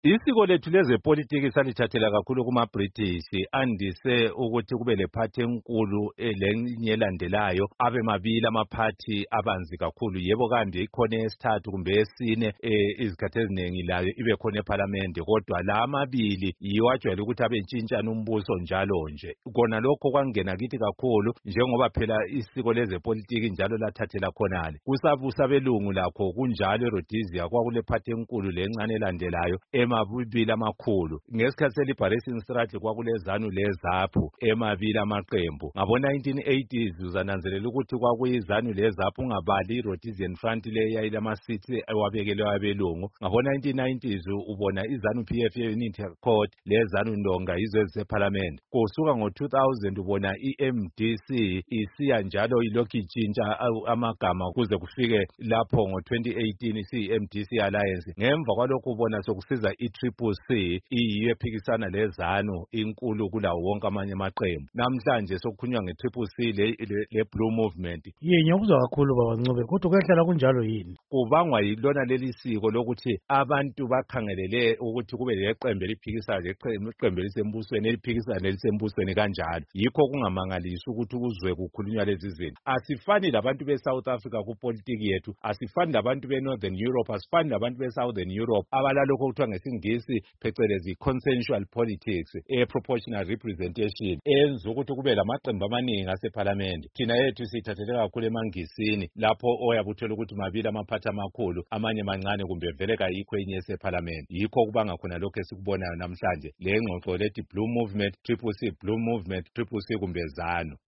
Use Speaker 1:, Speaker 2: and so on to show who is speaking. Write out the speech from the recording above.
Speaker 1: Isiko lethu lezepolitiki salithathela kakhulu kuma-British, andise ukuthi kube lephathi enkulu lenye elandelayo, abe mabili amaphathi abanzi kakhulu. Yebo kambe ikhona esithathu kumbe esine izikhathi eziningi layo ibe khona ephalamende, kodwa la amabili yiwo ajwayele ukuthi abe ntshintshana umbuso njalo nje. Kona lokho kwangena kithi kakhulu njengoba phela isiko lezepolitiki njalo lathathela khonale. Kusabusa belungu lakho kunjalo eRhodesia kwakulephathi enkulu lencane elandelayo emabili amakhulu. Ngesikhathi se-Liberation Struggle kwakulezanu leZAPU emabili amaqembu. Ngabo-1980s uzananzelela ukuthi kwakuyizanu leZAPU ungabali iRhodesian Front le yayilama-seats ewabekelwe abelungu. Ngabo-1990s ubona izanu PF ye-Unity Court lezanu Ndonga yizo ezisephalamende. Kusuka ngo-2000 ubona i-MDC isiya njalo ilokhu itshintsha amagama kuze kufike lapho ngo-2018 isi-MDC Alliance. Ngemva kwalokhu ubona sokusiza i-CCC iyiyo ephikisana lezanu inkulu kulawo wonke amanye amaqembu. Namhlanje sokukhulunywa nge-CCC le Blue Movement.
Speaker 2: Ngiyakuzwa kakhulu baba Ncube, kodwa kuyahlala kunjalo yini?
Speaker 1: Kubangwa yilona leli siko lokuthi abantu bakhangelele ukuthi kube leqembu eliphikisayo leqembu elisembusweni eliphikisana elisembusweni kanjalo. Yikho kungamangalisi ukuthi kuzwe kukhulunywa lezi zinto. Asifani labantu be-South Africa kupolitiki yethu, asifani labantu be-Northern Europe, asifani labantu be-Southern Europe abalalokho okuthiwa ngesingisi phecelezi consensual politics, proportional representation enza ukuthi kube lamaqembu amaningi asephalamende. Thina yethu sithathele kakhulu emangisini lapho oyabuthola ukuthi mabili amaphathi amakhulu amanye mancane kumbe vele kayikho enye esephalamende. Yikho kubanga khona lokho esikubonayo namhlanje le ngxoxo lethi Blue Movement, CCC Blue Movement, CCC kumbe ZANU.